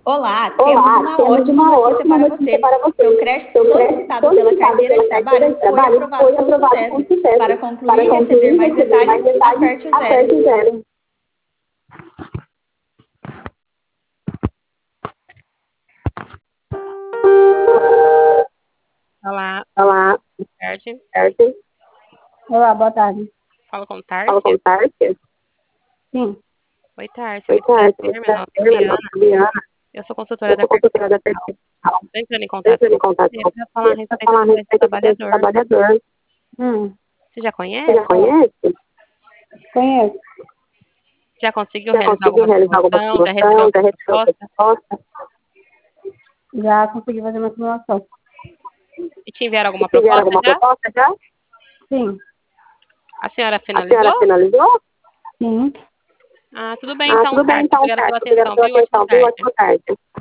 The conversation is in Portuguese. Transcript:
Olá, temos Olá, uma temos ótima uma notícia ótima para notícia você. para Seu você. crédito Seu crédito solicitado pela solicitado carteira pela de carteira trabalho de foi trabalho aprovado foi com aprovado com sucesso. Para sucesso. Para concluir e receber concluir e mais receber mais detalhes, detalhes, aperte o zero. aperte o zero. Olá, Olá, tarde. Tárcia. Olá, boa tarde. Falo com Fala com Tárcia. Tárcia? Sim. Oi, Tárcia. Oi, Muito Tárcia. prazer. Meu nome é Meu nome Juliana. é Juliana. Eu sou consultora Eu da sou consultora da Percepção. Perfeição. Estou entrando em Estou contato entrando com em contato você com para falar a você para respeito falar a do crédito respeito do crédito trabalhador. trabalhador. Você já Você já conhece? conhece? Conheço. Já conseguiu Já realizar conseguiu alguma realizar alguma simulação? Já recebeu simulação? Já alguma recebeu a resposta? resposta? Já consegui fazer uma simulação. E te enviaram E alguma tiveram proposta alguma já? proposta já? Sim. A senhora A senhora finalizou? finalizou? Sim. Ah, tudo bem Ah, então, tudo bem Tárcia. então, Obrigada pela Tárcia. Obrigada atenção, pela viu? Ótima atenção. Viu? tarde. Ótima tarde.